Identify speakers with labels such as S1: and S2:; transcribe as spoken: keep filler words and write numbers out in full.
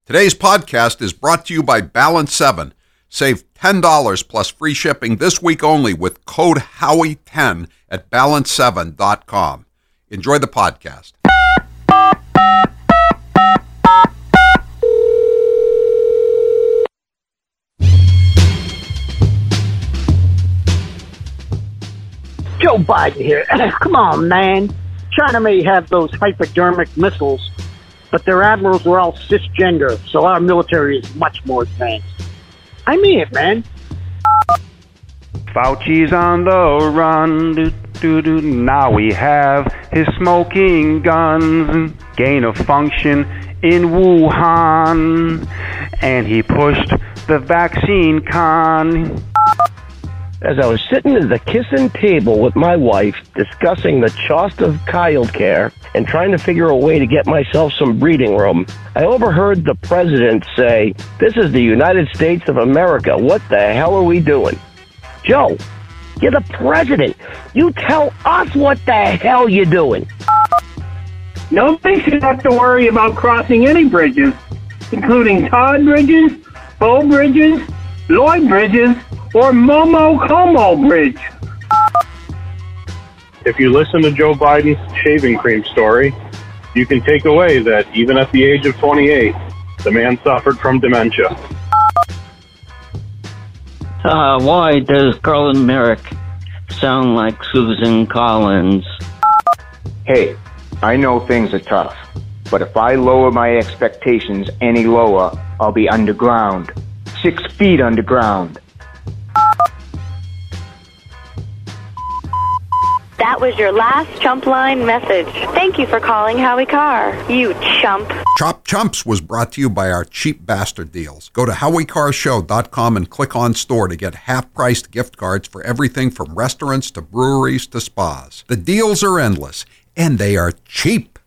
S1: Today's podcast is brought to you by Balance seven. Save ten dollars plus free shipping this week only with code Howie ten at balance seven dot com. Enjoy the podcast.
S2: Joe Biden here. Come on, man. China may have those hypodermic missiles, but their admirals are all cisgender, so our military is much more advanced. I mean it, man.
S3: Fauci's on the run. Do, do, do. Now we have his smoking guns. Gain of function in Wuhan. And he pushed the vaccine con.
S4: As I was sitting at the kissing table with my wife, discussing the cost of childcare and trying to figure a way to get myself some breathing room, I overheard the president say, "This is the United States of America. What the hell are we doing?" Joe, you're the president. You tell us what the hell you're doing.
S5: Nobody should have to worry about crossing any bridges, including Todd Bridges, Bo Bridges, Lloyd Bridges, or Momo Como Bridge.
S6: If you listen to Joe Biden's shaving cream story, you can take away that even at the age of twenty-eight, the man suffered from dementia.
S7: Uh, why does Garland Merrick sound like Susan Collins?
S8: Hey, I know things are tough, but if I lower my expectations any lower, I'll be underground. Six feet underground.
S9: That was your last Chump Line message. Thank you for calling Howie Carr, you chump.
S1: Chop Chumps was brought to you by our cheap bastard deals. Go to howie car show dot com and click on store to get half-priced gift cards for everything from restaurants to breweries to spas. The deals are endless, and they are cheap.